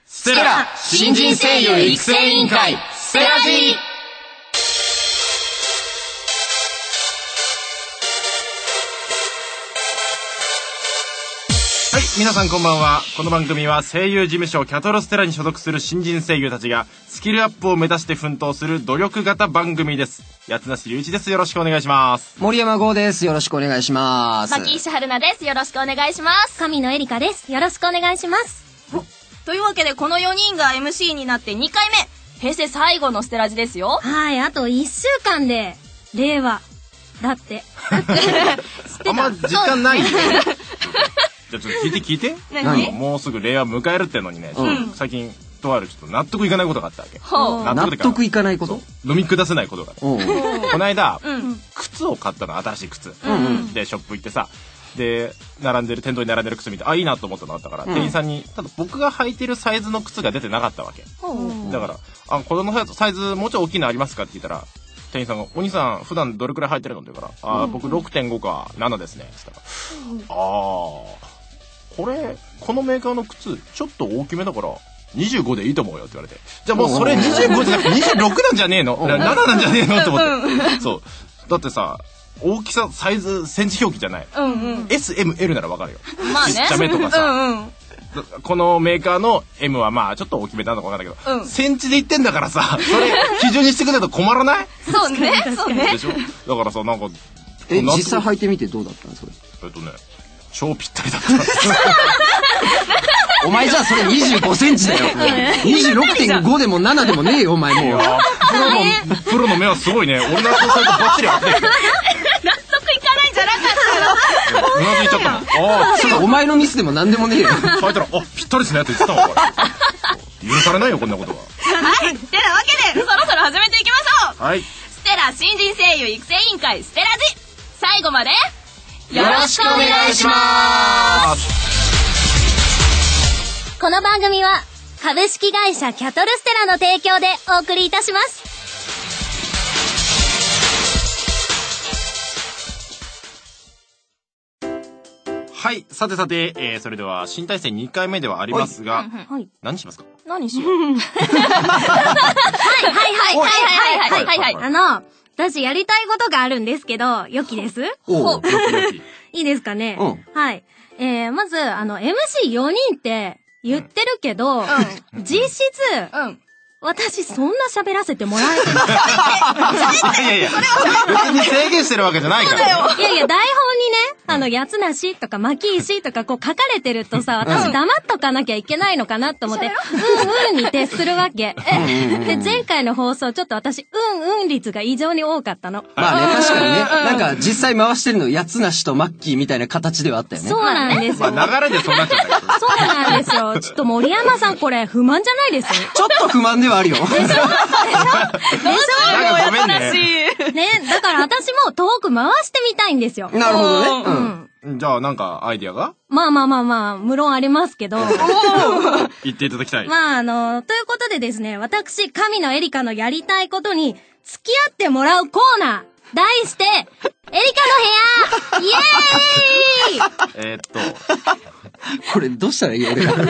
ステラ新人声優育成委員会ステラジー。はい、皆さんこんばんは。この番組は声優事務所キャトロステラに所属する新人声優たちがスキルアップを目指して奮闘する努力型番組です。八梨隆一です。よろしくお願いします。 森山剛です。よろしくお願いします。 牧石春菜です。よろしくお願いします。 神野絵里香です。よろしくお願いします。 というわけでこの4人が MC になって2回目、平成最後のステラジですよ。 はい、あと1週間で令和だってあんま時間ないよじゃあちょっと聞いて何？ もうすぐ令和迎えるってのにね、最近とあるちょっと納得いかないことがあったわけ。 納得いかないこと？ 飲み下せないことがある。この間、靴を買ったの、新しい靴。でショップ行ってさ、で店頭に並んでる靴見て、あ、いいなと思ったのがあったから、店員さんにただ僕が履いてるサイズの靴が出てなかったわけ。だから子供のサイズもうちょい大きいのありますかって聞いたら、店員さんが「お兄さん普段どれくらい履いてるの?」って言うから「僕 6.5 か7ですね」って言ったら「このメーカーの靴ちょっと大きめだから25でいいと思うよ」って言われて、じゃあもうそれ25じゃなくて26なんじゃねえの7なんじゃねえのと思って、そうだってさ、大きさサイズセンチ表記じゃない、SML ならわかるよ、ちっちゃめとかさ、このメーカーの M はまあちょっと大きめなのかわかんないけど、センチで言ってんだからさ、それ基準にしてくれないと困らない？ そうね、そうね。 でしょ？だからさ、なんか実際履いてみてどうだったのそれ？ 超ぴったりだった。 お前じゃあそれ25センチだよ。26.5 でも7でもねえよお前もう。 プロの目はすごいね。俺のそうするとバッチリ合ってる。 納得いかないんじゃなかったの？ うなずいちゃったの。 それお前のミスでも何でもねえよ。 履いたらぴったりですねって言ってたわ。許されないよこんなことは。 はい、てなわけでそろそろ始めていきましょう。 はい。 ステラ新人声優育成委員会ステラジ、最後までよろしくお願いします。 この番組は株式会社キャトルステラの提供でお送りいたします。 はい、さて、それでは新体制2回目ではありますが、何しますか？ 何しよう。はい。 私やりたいことがあるんですけど、良きです？いいですかね？はい。まず、MC4 人って言ってるけど、実質、私そんな喋らせてもらえてない。 いや、別に制限してるわけじゃないから。 いや、台本にね、八梨とか牧石とかこう書かれてるとさ、私黙っとかなきゃいけないのかなと思って、に徹するわけ。で、前回の放送ちょっと私、率が異常に多かったの。 まあね、確かにね。なんか実際回してるの八梨とマッキーみたいな形ではあったよね。 そうなんですよ。 まあ流れでそうなっちゃったけど。 そうなんですよ。ちょっと森山さんこれ不満じゃないです？ ちょっと不満ではあるよ。でしょなんかごめんね。 ね、だから私もトーク回してみたいんですよ。 なるほどね。じゃあなんかアイディアが？ まあ、無論ありますけど。 言っていただきたい。 まあということでですね、私、神野絵里香のやりたいことに付き合ってもらうコーナー、題して、エリカの部屋イエーイこれどうしたらいい俺ら。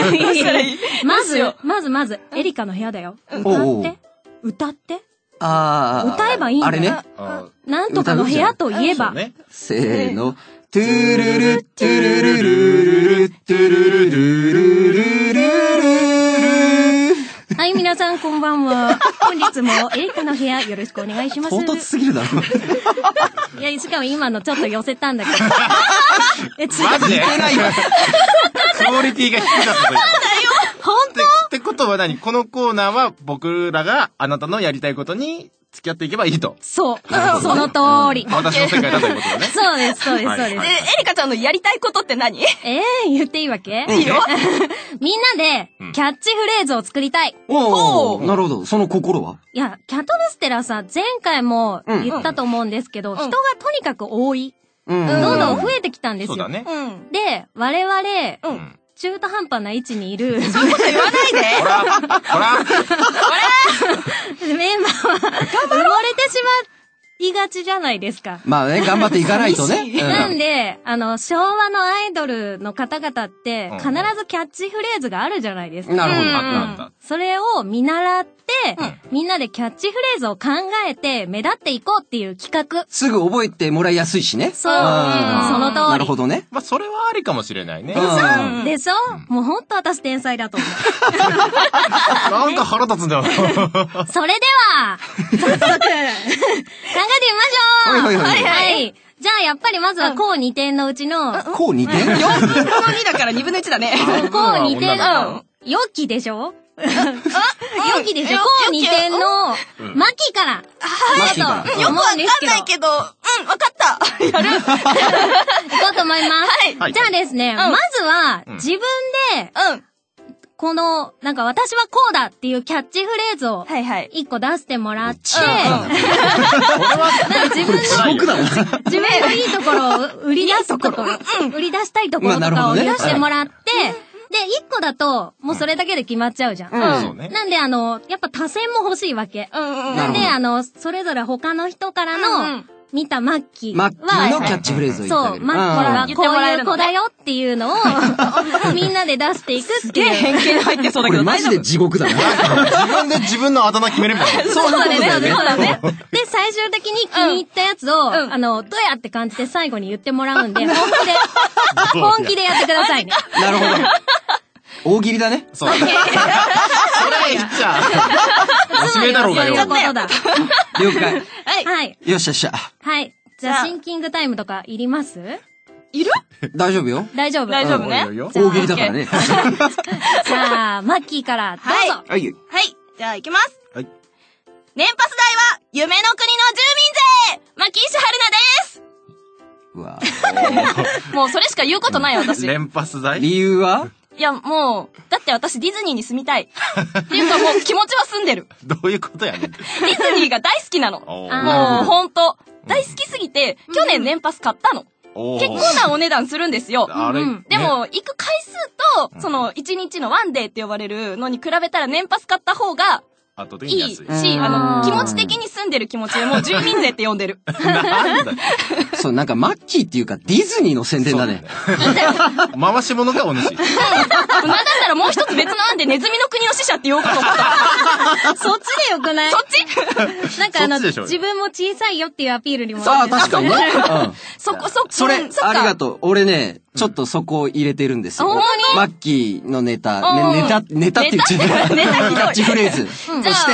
まず、エリカの部屋だよ。歌って。歌えばいいんだよ。 あれね。 なんとかの部屋といえば。 せーの。トゥルルトゥルルルルルトゥルルルルルル。 はい、皆さんこんばんは。本日もエリカの部屋よろしくお願いします。 唐突すぎるだろ。 いや、しかも今のちょっと寄せたんだけど。 マジで？クオリティが低かったという。 本当？ ってことは何？このコーナーは僕らがあなたのやりたいことに付き合っていけばいいと。 そう。その通り。 私の世界だということだね。 そうです。 エリカちゃんのやりたいことって何？ 言っていいわけ？ いいよ。 みんなでキャッチフレーズを作りたい。 おー、なるほど。その心は？ いや、キャトルステラさ、前回も言ったと思うんですけど、人がとにかく多い。どんどん増えてきたんですよ。 そうだね。 で、我々、中途半端な位置にいる。 そういうこと言わないで。 ほらメンバーは埋もれてしまっいがちじゃないですか。 まあね、頑張っていかないとね。 なんで、昭和のアイドルの方々って、必ずキャッチフレーズがあるじゃないですか。 なるほど。 それを見習って、みんなでキャッチフレーズを考えて、目立っていこうっていう企画。 すぐ覚えてもらいやすいしね。 そう。その通り。 なるほどね。 まあ、それはありかもしれないね。 でしょもうほんと私天才だと思う。 なんか腹立つんだよ。 それでは、早速、考えてみましょう。はい。じゃあ、やっぱりまずは、こう2点のうちの、 こう2点 ?4 分の2だから2分の1だね。 こう2点の、良きでしょ良きでしょこう2点の、マキから。 マキから。 よくわかんないけど、わかった。やる。 いこうと思います。じゃあですね、まずは、自分で、この、なんか私はこうだっていうキャッチフレーズを、1個出してもらって、自分のいいところを売り出すところ、売り出したいところとかを出してもらって、で、1個だと、もうそれだけで決まっちゃうじゃん。なんでやっぱ多選も欲しいわけ。なんでそれぞれ他の人からの、見たマッキーは、 マッキーのキャッチフレーズを言ってあげる。 そう、マッキーはこういう子だよっていうのを、みんなで出していくっていう。 偏見入ってそうだけど。 これマジで地獄だね。 自分で自分のあだ名決めればいい。 そうだね。 で、最終的に気に入ったやつを、どうやって感じで最後に言ってもらうんで、本気でやってくださいね。 なるほど。大喜利だね。 そうだね。それ言っちゃ真面目だろうがよ。 了解。 はい。 よっしゃっしゃ。 はい。じゃあ、シンキングタイムとかいります？ いる？ 大丈夫よ。 大丈夫ね。 大喜利だからね。 じゃあ、マッキーからどうぞ。 はい。 じゃあ行きます。 はい。 年パス代は、夢の国の住民税マキーシュ春菜です。 うわもうそれしか言うことない私。 連パス代？ 理由はいや、もう、だって私ディズニーに住みたい。っていうかもう気持ちは住んでる。 どういうことやねん。 ディズニーが大好きなの。もうほんと。大好きすぎて、去年年パス買ったの。結構なお値段するんですよ。でも、行く回数と、その、1日のワンデーって呼ばれるのに比べたら年パス買った方が、いいし、気持ち的に住んでる気持ちでもう住民税って呼んでる。 そう、なんかマッキーっていうかディズニーの宣伝だね。 回し物がお主。なんだったらもう一つ別の案でネズミの国の使者って言おうかと思った。 そっちでよくない？ そっちなんか自分も小さいよっていうアピールにも。 ああ、確かにね。それ、ありがとう。俺ね、ちょっとそこを入れてるんですよ。マッキーのネタって言っちゃった。キャッチフレーズ。そして、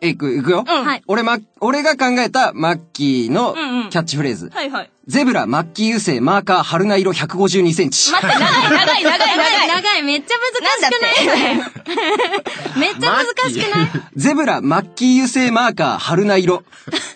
いくよ。俺が考えたマッキーのキャッチフレーズ。ゼブラ、マッキー油性、マーカー、春菜色152センチ。 待って、長い。 めっちゃ難しくないめっちゃ難しくないゼブラ、マッキー油性、マーカー、春菜色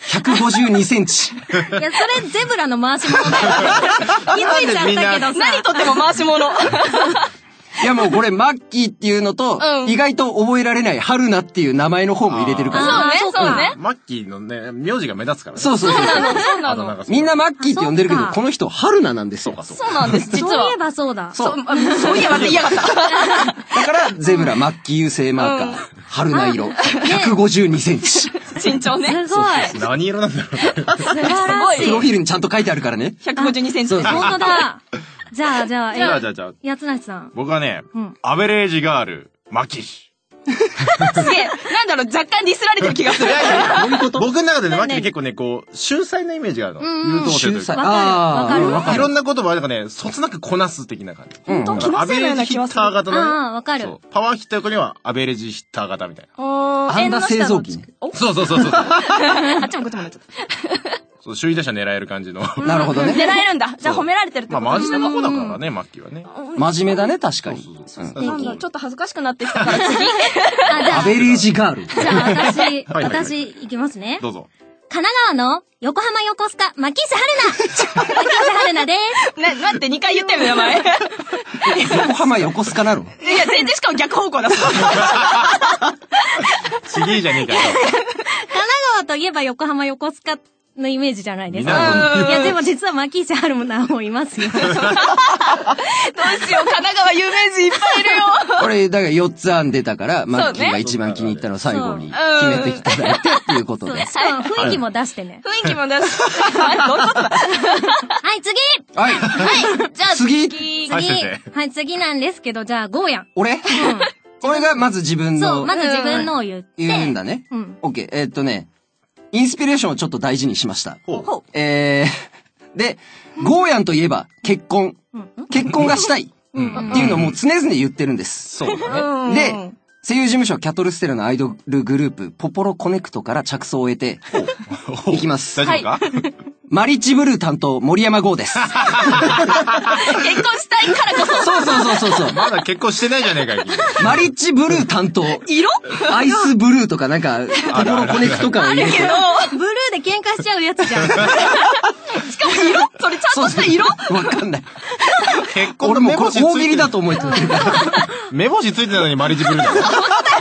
152センチ。 いや、それゼブラの回し物だよ。気づいちゃったけどさ。 何とっても回し物。 いやもうこれマッキーっていうのと、意外と覚えられない春菜っていう名前の方も入れてるから。 そうね。 マッキーのね、名字が目立つからね。 そう。 そうなの。 みんなマッキーって呼んでるけど、この人春菜なんですよ。 そうなんです、実は。 そういえばそうだ。 そういえばって嫌だった。 だから、ゼブラ、マッキー油性マーカー、春菜色、152センチ。 身長ね。 すごい。 何色なんだろう。 素晴らしい。 プロフィールにちゃんと書いてあるからね。 152センチ。 本当だ。じゃあ、八つ梨さん。 僕はね、アベレージガール、マキシ。 すげえ。なんだろう、若干ディスられてる気がする。 僕の中でね、マキって結構ね、こう、秀才なイメージがあるの。優等生というか。 わかる。 いろんな言葉はなんかね、そつなくこなす的な感じ。 アベレージヒッター型のね。 わかる。 パワーヒッター横にはアベレージヒッター型みたいな。 アンダ製造機。 そう。 あっちもこっちもなっちゃった。 そう、首位打者狙える感じの。 なるほどね。 狙えるんだ。じゃあ褒められてるってこと。 まあ、真面目な方だからね、マッキーはね。 真面目だね、確かに。 なんだ、ちょっと恥ずかしくなってきたから次。 アベレージガール。 じゃあ、私、いきますね。 どうぞ。 神奈川の横浜横須賀、マキーシ春菜。マキーシ春菜です。 待って、2回言ってる名前。 横浜横須賀なの？ いや、全然しかも逆方向だ。 ちげえじゃねえかよ。 神奈川といえば横浜横須賀っのイメージじゃないですか。いや、でも実は牧石春菜もいますよ。 どうしよう、神奈川有名人いっぱいいるよ。 これ、だから4つ案出たから、マッキーが一番気に入ったのを最後に決めていただいてっていうことで。 雰囲気も出してね。 雰囲気も出して。どういうことだ。 はい、次はい。 はい。じゃあ次。 はい、次なんですけど、じゃあ、ゴーヤン。 俺俺がまず自分の。 そう、まず自分のを言って。 言うんだね。オッケー。インスピレーションをちょっと大事にしました。で、ゴーヤンといえば結婚。結婚がしたい。っていうのをもう常々言ってるんです。 そうだね。 で、声優事務所キャトルステラのアイドルグループ、ポポロコネクトから着想を得て、いきます。 大丈夫か？ マリッジブルー担当、森山剛です。 結婚したいからこそ。 そう。 まだ結婚してないじゃねえかよ。 マリッジブルー担当。 色？ アイスブルーとかなんか、ポポロコネクト感を入れて。 ブルーで喧嘩しちゃうやつじゃん。 しかも色？それちゃんとした色？ わかんない。 結婚俺もこれ大喜利だと思えてる。 目星ついてたのにマリッジブルーだよ。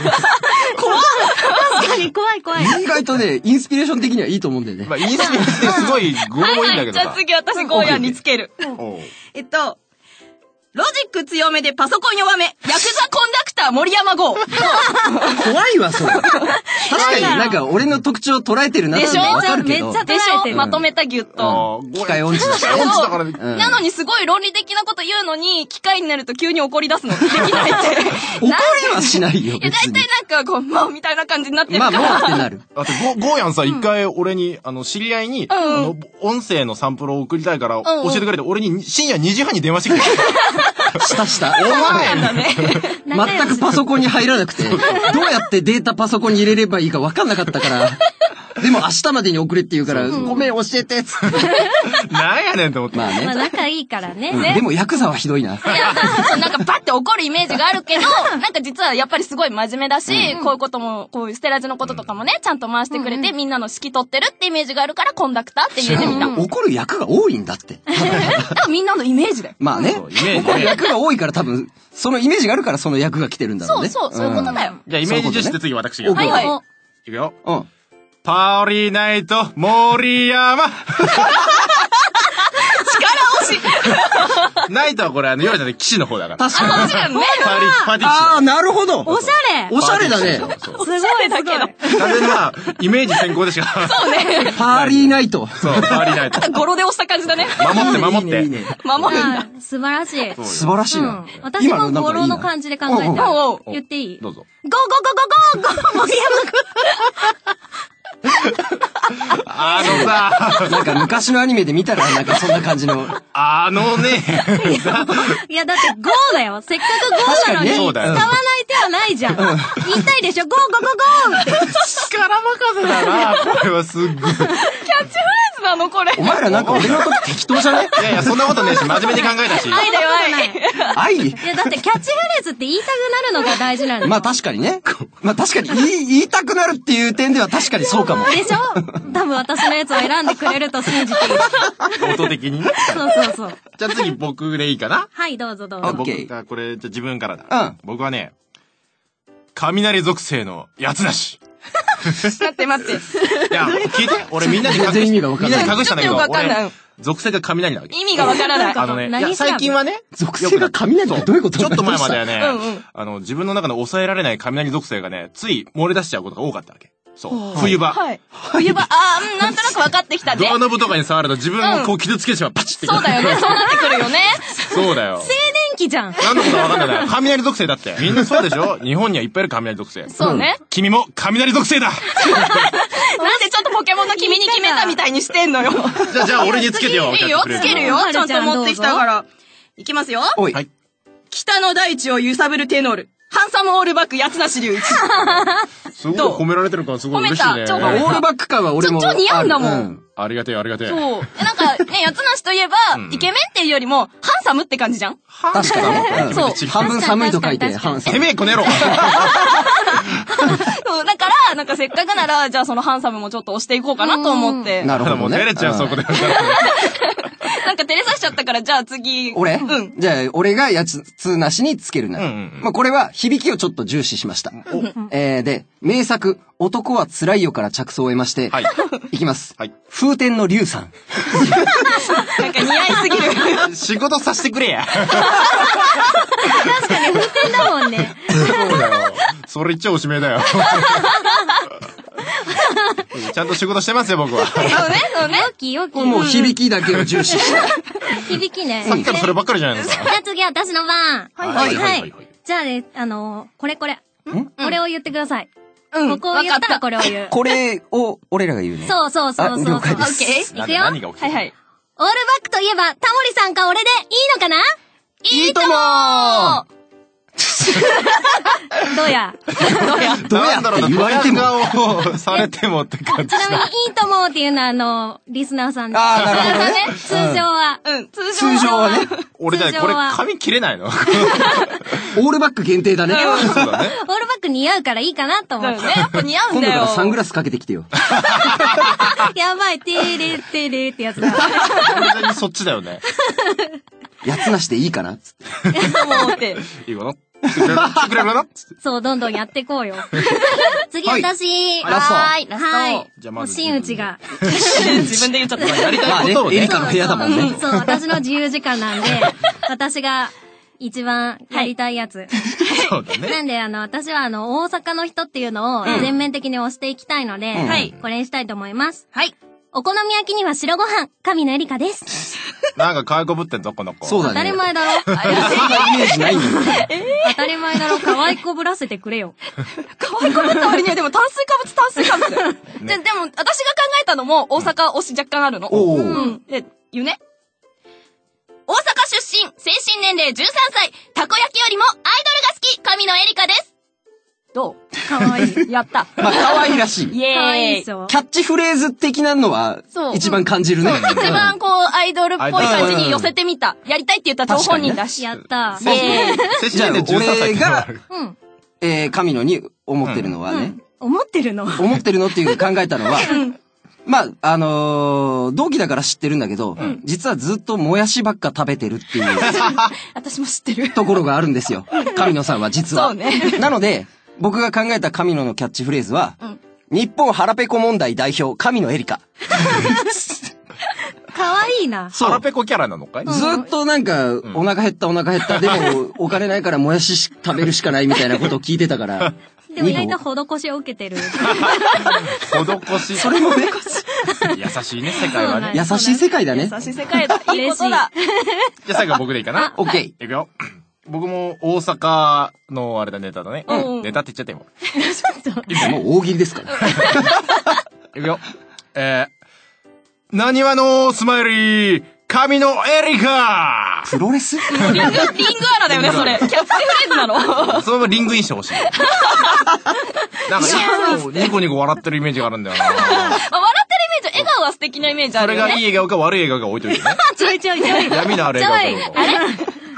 確かに怖い。 意外とね、インスピレーション的にはいいと思うんだよね。 まあ、インスピレーションすごい語呂もいいんだけどさ。 じゃあ次私ゴーヤンにつける。ロジック強めでパソコン弱め、ヤクザコンダクター森山剛。 怖いわ、それ。確かになんか俺の特徴を捉えてるなってわかるけど。 めっちゃ捉えてる。 まとめたギュッと。 機械音痴だから。 なのにすごい論理的なこと言うのに、機械になると急に怒り出すの。できないって。 怒りはしないよ。 いや、だいたいなんかこう、まあ、みたいな感じになってるから。 まあ、もうってなる。 あと、ゴーヤンさ、一回俺に、知り合いに、音声のサンプルを送りたいから教えてくれて、俺に深夜2時半に電話してくれた。した。お前全くパソコンに入らなくて、どうやってデータパソコンに入れればいいか分かんなかったから、でも明日までに送れって言うから、ごめん教えてっつって。 なんやねんと思って。 まあ仲いいからね。 でもヤクザはひどいな。 いや、なんかバッて怒るイメージがあるけど、なんか実はやっぱりすごい真面目だし、こういうことも、こういうステラジのこととかもね、ちゃんと回してくれて、みんなの指揮取ってるってイメージがあるから、コンダクターって言ってみた。 怒る役が多いんだって。 多分みんなのイメージだよ。 まあね。怒る役が多いから多分、そのイメージがあるからその役が来てるんだろうね。 そういうことだよ。 じゃあイメージ重視で次私が。 はいはい。 いくよ。パーリーナイト、森山。 力押し。 ナイトはこれ言われたね、騎士の方だから。 確かに。 もちろんね。 パーティー騎士。 ああ、なるほど。 おしゃれ。 おしゃれだね。 すごいだけど。 完全にまあ、イメージ先行でしか。 そうね。 パーリーナイト。 そう、パーリーナイト。 語呂で押した感じだね。 守って。 守るんだ。 素晴らしい。 素晴らしいな。 私も語呂の感じで考えた。言っていい？ どうぞ。 ゴーゴーゴーゴーゴー森山くん。 さ、 なんか昔のアニメで見たらなんかそんな感じの。 ね。 いやだってゴーだよ。せっかくゴーなのに、使わない手はないじゃん。言いたいでしょゴーゴーゴーゴーって。 力任せだな、これはすっごい。キャッチフレーズなのこれ。 お前らなんか俺の時適当じゃね？ いや、そんなことねえし、真面目に考えたし。 愛だよ、 愛。 いや、だってキャッチフレーズって言いたくなるのが大事なんだよ。 まあ確かにね。まあ確かに言いたくなるっていう点では確かにそうかも。 でしょ？多分私のやつを選んでくれると信じている。 音的にね。 そう。 じゃあ次僕でいいかな？ はい、どうぞ。 僕がこれ、じゃあ自分からだ。僕はね、雷属性のやつなし。 待って。 いや、聞いて。俺みんなに隠したんだけど、俺、属性が雷なわけ。 意味がわからない。 最近はね、 属性が雷ってどういうこと？ ちょっと前まではね、自分の中の抑えられない雷属性がね、つい漏れ出しちゃうことが多かったわけ。そう。冬場。 はい。冬場、なんとなく分かってきたね。 ドアノブとかに触ると自分をこう傷つけてしまう。パチって。 そうだよね。そうなってくるよね。 そうだよ。 静電気じゃん。 何のことか分かんない。雷属性だって。みんなそうでしょ？日本にはいっぱいいる雷属性。 そうね。 君も雷属性だ。 なんでちょっとポケモンの君に決めたみたいにしてんのよ。 じゃあ俺につけてよ。 いいよ、つけるよ。ちゃんと持ってきたから。いきますよ。 はい。 北の大地を揺さぶるテノール。ハンサムオールバック、八つ梨龍一。 すごい褒められてるからすごい嬉しいね。 オールバック感は俺も。 超似合うんだもん。 ありがてえ。そう。なんかね、八つ梨といえば、イケメンっていうよりも、ハンサムって感じじゃん？ 確かに。 そう。 半分寒いと書いて、ハンサム。 てめえこねろ。 そう、だから、なんかせっかくなら、じゃあそのハンサムもちょっと押していこうかなと思って。 なるほど。 もう照れちゃう、そこで。 だかなんか照れさしちゃったから、じゃあ次。 俺じゃあ、俺がやつなしにつけるな。まあ、これは響きをちょっと重視しました。で、名作、男は辛いよから着想を得まして、いきます。風天の龍さん。 なんか似合いすぎる。 仕事させてくれや。 確かに風天だもんね。 そうだよ。それ一応おしめだよ。ちゃんと仕事してますよ、僕は。 そうね。 よき。 もう響きだけを重視して。 響きね。 さっきからそればっかりじゃないですか。 じゃあ次は私の番。 はい。 じゃあね、これ。これを言ってください。ここを言ったらこれを言う。 これを俺らが言うね。 そう。 了解です。 オッケー。 いくよ。何が起きる？ はい。 オールバックといえば、タモリさんか俺でいいのかな？ いいともー。 どうやなんだろうな、言われても。顔されてもって感じ。 ちなみに、いいともっていうのは、リスナーさんです。 ああ、なるほどね。 通常は。 通常はね。 俺じゃこれ髪切れないの？オールバック限定だね。 そうだね。 オールバック似合うからいいかなと思って。 やっぱ似合うんだよ。 今度からサングラスかけてきてよ。 やばい、てーれってれってやつだ。 完全にそっちだよね。 やつなしでいいかなつって。 思って。 いいかな？来てくれるかな？ そう、どんどんやっていこうよ。次、私。 ラスト。 はい。 じゃあまず。 真打ちが。 自分で言っちゃった。 やりたいことをね。 エリカの部屋だもんね。 そう、私の自由時間なんで、私が一番やりたいやつ。 そうだね。 なんで、私は大阪の人っていうのを全面的に推していきたいので、これにしたいと思います。 はい。 お好み焼きには白ご飯、神野エリカです。 なんか可愛こぶってんぞ、この子。 そうだね。 当たり前だろ。 そんなイメージないんだよ。 当たり前だろ。可愛こぶらせてくれよ。 可愛こぶった割にはでも炭水化物。でも、私が考えたのも大阪推し若干あるの。で、言うね。大阪出身、精神年齢13歳、たこ焼きよりもアイドルが好き、神野エリカです。どう？ かわいい。 やった。 まあ、可愛いらしい。 イエーイ。 かわいいでしょ。 キャッチフレーズ的なのは、一番感じるね。 一番アイドルっぽい感じに寄せてみた。やりたいって言ったら本人だし。 やった。 イエーイ。 じゃあ、俺が、神野に思ってるのはね。 思ってるのっていう考えたのは、まあ、同期だから知ってるんだけど、実はずっともやしばっか食べてるっていう。 私も知ってる。 ところがあるんですよ。神野さんは実は。 そうね。 なので、僕が考えた神野のキャッチフレーズは、日本腹ペコ問題代表、神野エリカ。 かわいいな。 腹ペコキャラなのかい？ ずっとなんか、お腹減った、でも、お金ないからもやし食べるしかないみたいなことを聞いてたから。 でも意外と施しを受けてる。 施し。それもね。優しいね、世界はね。 優しい世界だね。 優しい世界だ。いいことだ。 じゃあ最後は僕でいいかな？ オッケー。 いくよ。僕も大阪のあれだネタだね。ネタって言っちゃっても。 もう大喜利ですから。 いくよ。なにわのスマイリー、神野エリカプロレス？ リングアナだよね、それ。キャッチフレーズなの？ そのままリングインしてほしい。なんか、ニコニコ笑ってるイメージがあるんだよな。 笑ってるイメージ、笑顔は素敵なイメージあるよね。 それがいい笑顔か悪い笑顔か置いといてね。 ちょい。 闇のある笑顔か。 あれ本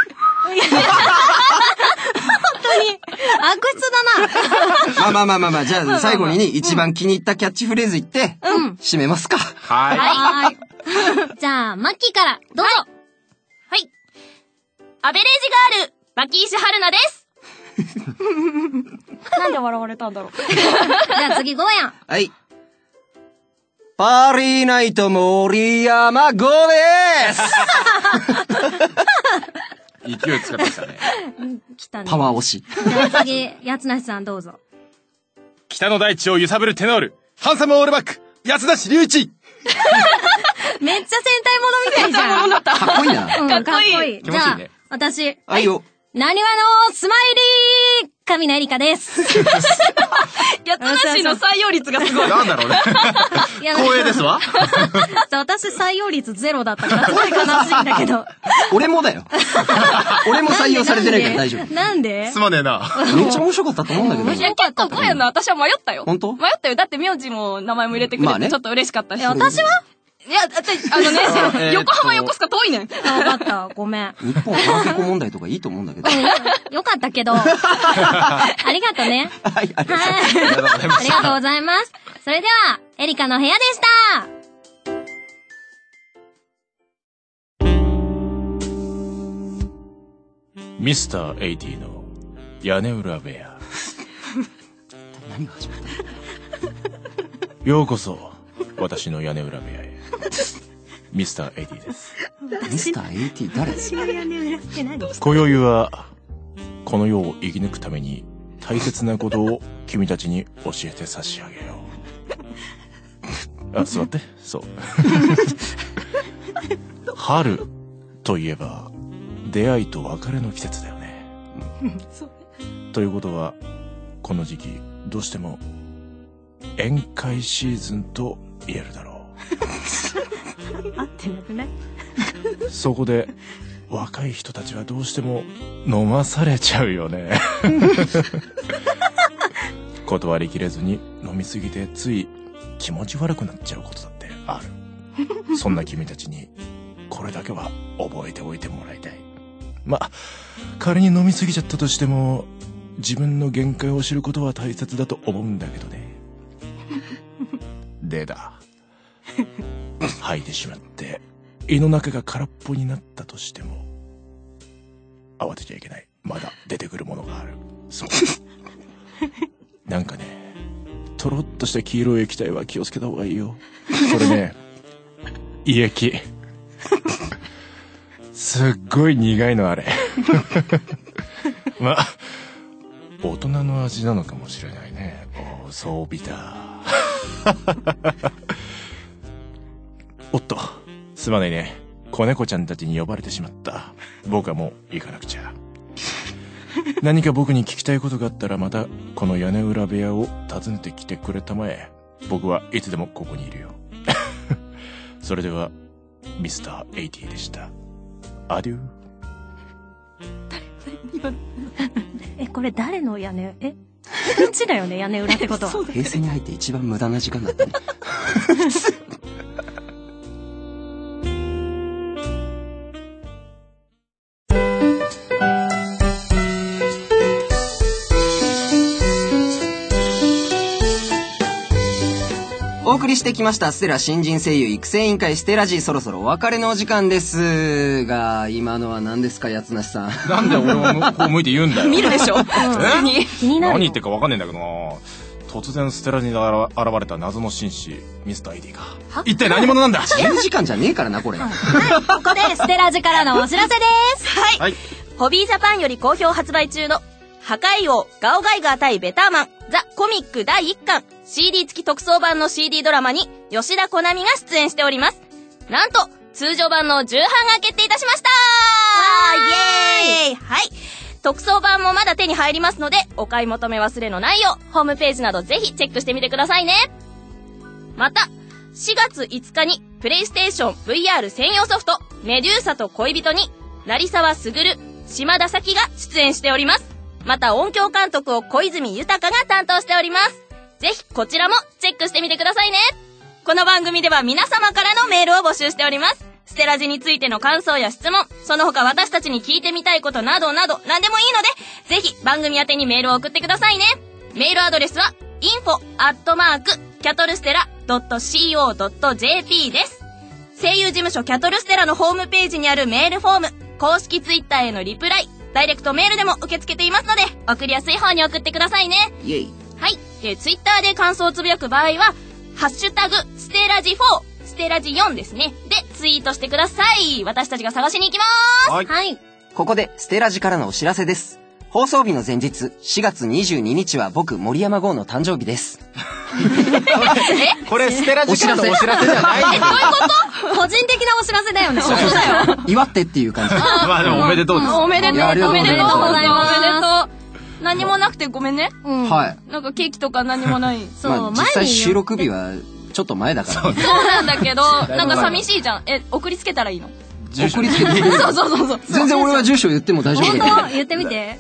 当に、悪質だな。まあ、じゃあ最後に一番気に入ったキャッチフレーズ言って、締めますか。 はい。 じゃあ、マッキーから、どうぞ。 はい。アベレージガール、牧石春菜です。なんで笑われたんだろう。 じゃあ次、ゴーヤン。 はい。パーリーナイト森山ゴーです勢い使ってきたね。 来たね。 パワー押し。 じゃあ次、八つ梨さんどうぞ。 北の大地を揺さぶるテノール、ハンサムオールバック、八つ梨隆一。 めっちゃ戦隊ものみたいじゃん。 かっこいいな。 かっこいい。 気持ちいいね。 私。 はいよ。 なにわのスマイリー神野エリカです。 八つ梨の採用率がすごい。 なんだろうね。光栄ですわ。 私採用率0だったからすごい悲しいんだけど。 俺もだよ。俺も採用されてないから大丈夫。 なんですまねえな。 めっちゃ面白かったと思うんだけど。 いや、結構ゴーヤンの私は迷ったよ。 本当？ 迷ったよ。だって名字も名前も入れてくれてちょっと嬉しかったし。 私はいや、横浜横須賀遠いねん。 わかった。ごめん。 日本腹ペコ問題とかいいと思うんだけど。 よかったけど。ありがとね。 はい、ありがとうございます。 ありがとうございます。それでは、エリカの部屋でした。 ミスター80の屋根裏部屋。 何が始まった？ ようこそ私の屋根裏部屋へ。ミスター80です。 ミスター80誰？ 私の屋根裏って何？ 今宵はこの世を生き抜くために大切なことを君たちに教えて差し上げよう。あ、座って。そう。春といえば出会いと別れの季節だよね。ということはこの時期どうしても宴会シーズンと言えるだろ合ってなくない？ う。そこで若い人たちはどうしても飲まされちゃうよね。断りきれずに飲みすぎてつい気持ち悪くなっちゃうことだってある。そんな君たちにこれだけは覚えておいてもらいたい。まあ仮に飲みすぎちゃったとしても自分の限界を知ることは大切だと思うんだけどね。でだ、吐いてしまって胃の中が空っぽになったとしても慌てちゃいけない。まだ出てくるものがある。そう。なんかね、とろっとした黄色い液体は気をつけた方がいいよ。これね、胃液。すっごい苦いのあれ。まあ大人の味なのかもしれないね。おー、そうビター。おっと、すまないね。子猫ちゃんたちに呼ばれてしまった。僕はもう行かなくちゃ。何か僕に聞きたいことがあったらまたこの屋根裏部屋を訪ねてきてくれたまえ。僕はいつでもここにいるよ。それではミスター80でした。アデュー。 これ誰の屋根？うちだよね、屋根裏ってことは。 平成に入って一番無駄な時間だったね。お送りしてきましたステラ新人声優育成委員会ステラジー、そろそろお別れのお時間ですが、今のは何ですか、八梨さん。 なんで俺をこう向いて言うんだよ。 見るでしょ。 気になる。 何言ってるか分かんないんだけどな。突然ステラジに現れた謎の紳士ミスター ID か。一体何者なんだ。 自由時間じゃねえからなこれ。 はい、ここでステラジからのお知らせです。 はい。ホビージャパンより好評発売中の破壊王ガオガイガー対ベターマンザ・コミック第1巻 CD 付き特装版の CD ドラマに吉田好美が出演しております。なんと通常版の重版が決定いたしました。イエーイ。はい。特装版もまだ手に入りますのでお買い求め忘れのないようホームページなどぜひチェックしてみてくださいね。また4月5日にプレイステーション VR 専用ソフトメデューサと恋人に成沢卓、島田咲が出演しております。また音響監督を小泉豊が担当しております。ぜひこちらもチェックしてみてくださいね。この番組では皆様からのメールを募集しております。ステラジについての感想や質問、その他私たちに聞いてみたいことなどなど何でもいいので、ぜひ番組宛てにメールを送ってくださいね。メールアドレスは info@catlstella.co.jp です。声優事務所キャトルステラのホームページにあるメールフォーム、公式ツイッターへのリプライ、ダイレクトメールでも受け付けていますので、送りやすい方に送ってくださいね。 イエイ。 はい。で、ツイッターで感想をつぶやく場合は、ハッシュタグ、ステラジ4、ステラジ4ですね。で、ツイートしてください。私たちが探しに行きまーす。 はい。 ここで、ステラジからのお知らせです。放送日の前日、4月22日は僕、森山剛の誕生日です。 これ、ステラジからのお知らせじゃないよ。 どういうこと個人的なお知らせだよね。 そうだよ。 祝ってっていう感じ。 まあでもおめでとうです。 おめでとう。 ありがとうございます。 おめでとう。おめでとう。何もなくてごめんね。 はい。 なんかケーキとか何もない。 そう、 まあ、実際収録日はちょっと前だから。 そうなんだけど、なんか寂しいじゃん。送りつけたらいいの？ 送りつけてそう。 全然俺は住所言っても大丈夫だよ。 本当？言ってみて。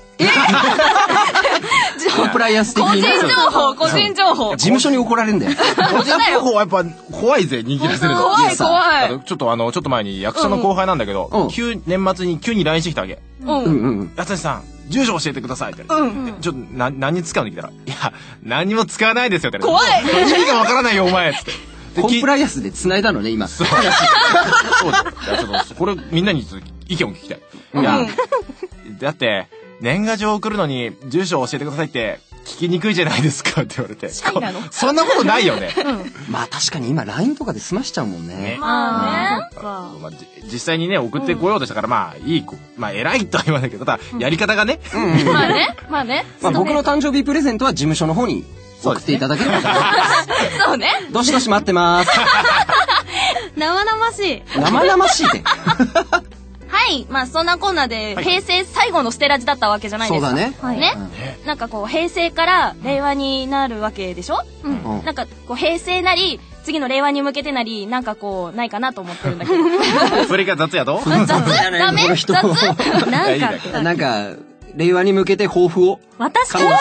コンプライアンス的に。 個人情報。 事務所に怒られるんだよ。 個人情報はやっぱ怖いぜ、握らせるの。 怖い。 ちょっと前に役者の後輩なんだけど、年末に急に LINE してきたわけ。やつにさん、住所教えてくださいって。ちょっと何に使うの聞いたら、いや、何も使わないですよって。 怖い。 意味がわからないよ、お前って。 コンプライアンスで繋いだのね、今。そうだ。ちょっと、これみんなに意見を聞きたい。いや、 だって、年賀状送るのに住所を教えてくださいって聞きにくいじゃないですかって言われて。 シャイなの？ そんなことないよね。 まあ確かに今 LINE とかで済ましちゃうもんね。 まあね。実際にね、送ってこようとしたから、まあいい子。まあ偉いとは言わないけど、ただやり方がね。 まあね。まあね。 まあ僕の誕生日プレゼントは事務所の方に送っていただければ。 そうね。 どしどし待ってます。 生々しい。 生々しいって。 はい。まあそんなこんなで、平成最後のステラジだったわけじゃないですか。 そうだね。 ね。なんかこう、平成から令和になるわけでしょ？なんかこう、平成なり、次の令和に向けてなり、なんかこう、ないかなと思ってるんだけど。 それが雑やと？ 雑？ダメ？雑？ なんか、令和に向けて抱負を。 私から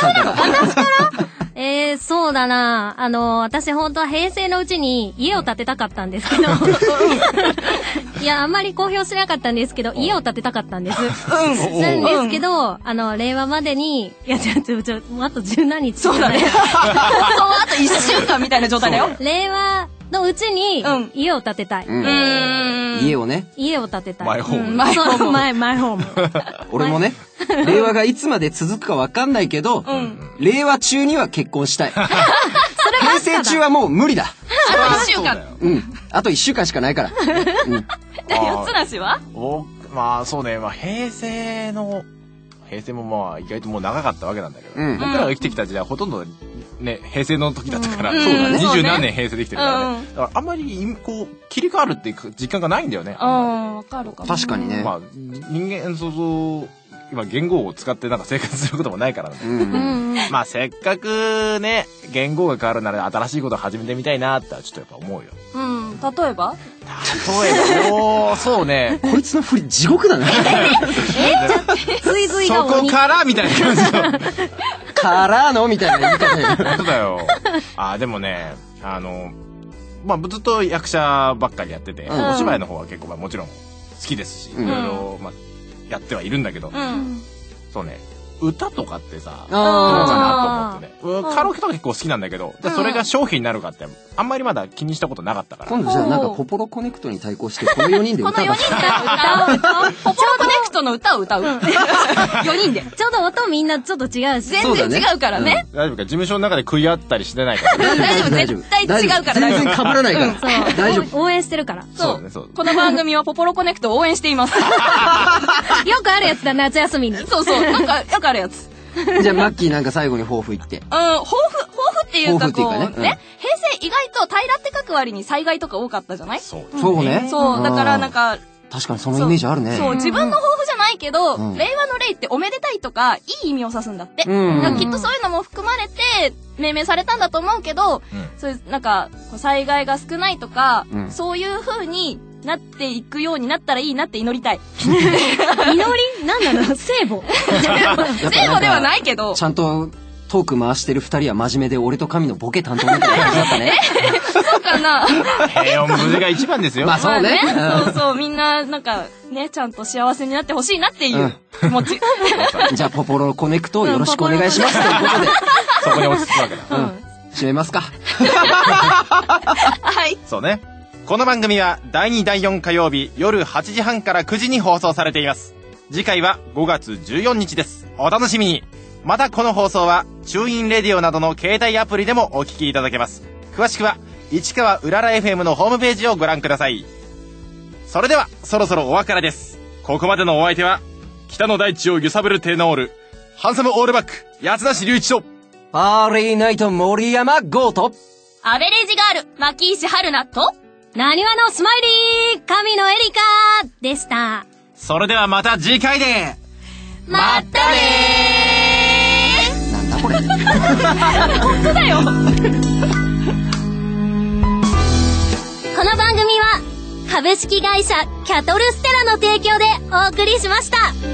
そうだな。私本当は平成のうちに家を建てたかったんですけど。いや、あんまり公表しなかったんですけど、家を建てたかったんです。なんですけど、令和までに、いや、もうあと十何日。 そうだね。そう、あと1週間みたいな状態だよ。 令和のうちに、家を建てたい。 家をね。 家を建てたい。 マイホーム。 マイホーム。 俺もね、令和がいつまで続くかわかんないけど、令和中には結婚したい。平成中はもう無理だ。 あと1週間。 あと1週間しかないから。 四つなしは？ まあそうね、まあ平成もまあ意外ともう長かったわけなんだけど、僕らが生きてきた時代はほとんどね、平成の時だったから、20何年平成できてるからね。だからあんまりこう、切り替わるっていう実感がないんだよね。 わかるかも。 確かにね。 まあ人間、今言語を使ってなんか生活することもないからね。まあせっかくね、言語が変わるなら新しいことを始めてみたいなってちょっとやっぱ思うよ。 例えばそうね。 こいつの振り地獄だね。 そこからみたいな感じの。 からのみたいな言い方で。 本当だよ。でもね、まあずっと役者ばっかりやってて、お芝居の方は結構もちろん好きですし、いろいろやってはいるんだけど、そうね、歌とかってさ、どうかなと思ってね。カラオケとか結構好きなんだけど、それが商品になるかってあんまりまだ気にしたことなかったから。 今度じゃあなんかポポロコネクトに対抗してこの4人で歌う。 この4人で歌う。ポポロコネクトの歌を歌う。4人で。 ちょうど音みんなちょっと違うし。 全然違うからね。 大丈夫か？事務所の中で食い合ったりしてないから。 大丈夫。絶対違うから。 全然被らないから。大丈夫。 応援してるから。 そう。この番組はポポロコネクトを応援しています。 よくあるやつだ、夏休みに。 そう。なんか、よくあるやつ。 じゃあマッキーなんか最後に抱負言って。 抱負っていうかこうね、平成意外と平らって書く割に災害とか多かったじゃない？ そうね。 そう、だからなんか、 確かにそのイメージあるね。 そう、自分の抱負じゃないけど、令和の令っておめでたいとか、いい意味を指すんだって。きっとそういうのも含まれて、命名されたんだと思うけど、そういう、なんか、災害が少ないとか、そういう風になっていくようになったらいいなって祈りたい。 祈り？なんなの？聖母？ 聖母ではないけど。 ちゃんと、トーク回してる二人は真面目で俺と神のボケ担当みたいな感じだったね。 そうかな。 平穏無事が一番ですよ。 まあそうね。 そう、みんな、なんか、ね、ちゃんと幸せになってほしいなっていう気持ち。 じゃあ、ポポロコネクトをよろしくお願いしますということで。 そこに落ち着くわけだ。 締めますか。 はい。 そうね。この番組は第2第4火曜日夜8時半から9時に放送されています。次回は5月14日です。お楽しみに。またこの放送はチューインレディオなどの携帯アプリでもお聞きいただけます。詳しくは市川うらら FM のホームページをご覧ください。それではそろそろお別れです。ここまでのお相手は北の大地を揺さぶるテノールハンサムオールバック八梨隆一とパーリーナイト森山豪とアベレージガール牧石春菜となにわのスマイリー神野エリカでした。 それではまた次回でまたねー。なんだこれ。 本当だよ。 この番組は株式会社キャトルステラの提供でお送りしました。